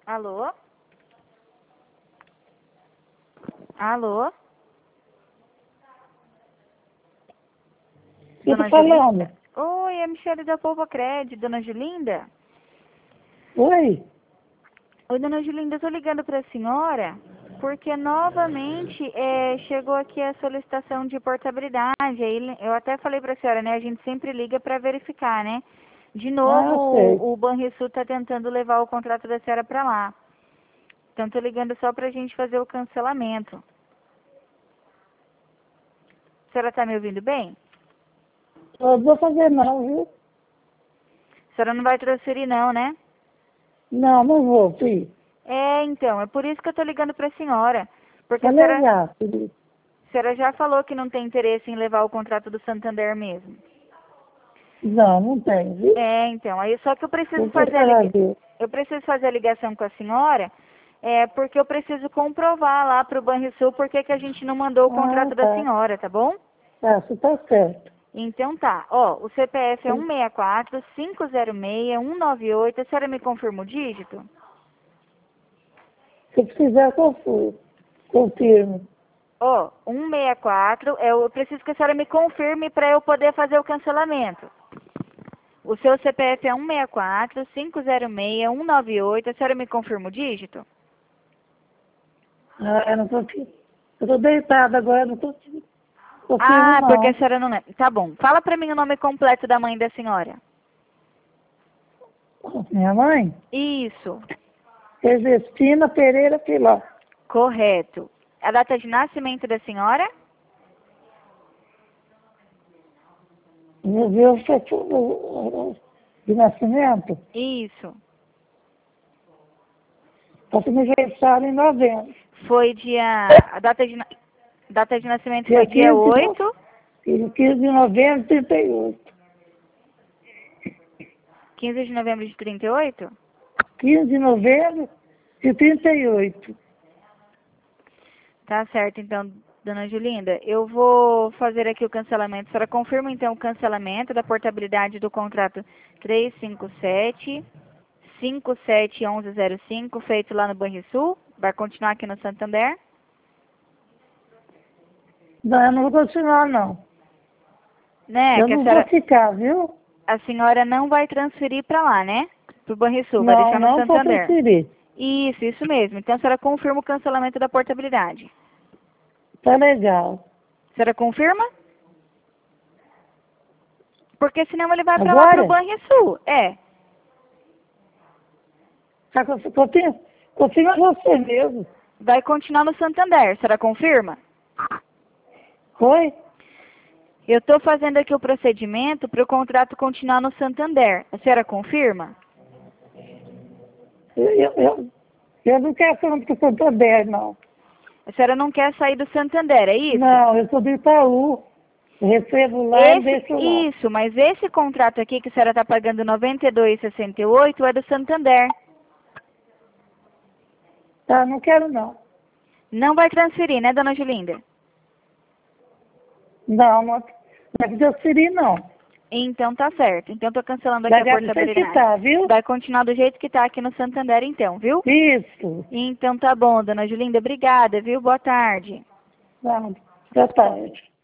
Alô? Alô? Eu tô Dona falando. Julinda? Oi, é a Michele da Polva Cred, Dona Julinda? Oi? Oi, Dona Julinda, eu tô ligando para a senhora porque novamente chegou aqui a solicitação de portabilidade. Aí eu até falei para a senhora, né? A gente sempre liga para verificar, né? De novo, Ah, sei. o Banrisul está tentando levar o contrato da senhora para lá. Então, tô ligando só para a gente fazer o cancelamento. A senhora tá me ouvindo bem? Eu vou fazer não, viu? A senhora não vai transferir não, né? Não, não vou, filho. Então, é por isso que eu tô ligando para a senhora. Porque Tá legal, filho. a senhora já falou que não tem interesse em levar o contrato do Santander mesmo. Não, não tem, viu? Então, aí só que eu preciso Vou fazer tentar ver. eu preciso fazer a ligação com a senhora, porque eu preciso comprovar lá pro Banrisul por que a gente não mandou o Ah, contrato da tá. senhora, tá bom? Tá, você tá certo. Então tá, ó, o CPF é 164-506-198, a senhora me confirma o dígito? Se precisar, confirmo. Ó, 164, eu preciso que a senhora me confirme para eu poder fazer o cancelamento. O seu CPF é 164-506-198, a senhora me confirma o dígito? Ah, eu não tô aqui. Eu tô deitada agora, não tô confirmo Ah, porque a não. senhora não lembra. Tá bom. Fala pra mim o nome completo da mãe da senhora. Minha mãe? Isso. Ernestina Pereira Piló. Correto. A data de nascimento da senhora? Meu Deus, foi tudo de nascimento. Isso. Faço aniversário em novembro. Foi dia. Data de nascimento Dia foi dia 15 de, 8. 15 de novembro de 38. 15 de novembro de 38. 15 de novembro de 38. Tá certo, então, dona Julinda. Eu vou fazer aqui o cancelamento. A senhora confirma então o cancelamento da portabilidade do contrato 357-571105, feito lá no Banrisul. Vai continuar aqui no Santander? Não, eu não vou continuar, não. Né? Eu Que não vou ficar, viu? a senhora não vai transferir para lá, né? Pro Banrisul, vai Não, deixar no não vou Santander. transferir. Isso mesmo. Então a senhora confirma o cancelamento da portabilidade. Tá legal. A senhora confirma? Porque senão ele vai para lá pro Agora? Banrisul. Tá, confirma você mesmo. Vai continuar no Santander. A senhora confirma? Foi? Eu estou fazendo aqui o procedimento para o contrato continuar no Santander. A senhora confirma? Eu, eu, eu, eu não quero falar com o Santander, não. A senhora não quer sair do Santander, é isso? Não, eu sou do Itaú. Eu recebo lá e deixo lá. Isso, mas esse contrato aqui que a senhora está pagando R$ 92,68 é do Santander. Tá, não quero, não. Não vai transferir, né, dona Julinda? Não, não é transferir, não. Então tá certo. Então tô cancelando aqui Vai a dar do jeito que portabilidade. tá, viu? Vai continuar do jeito que tá aqui no Santander então, viu? Isso. Então tá bom, dona Julinda. Obrigada, viu? Boa tarde. Tá, boa tarde.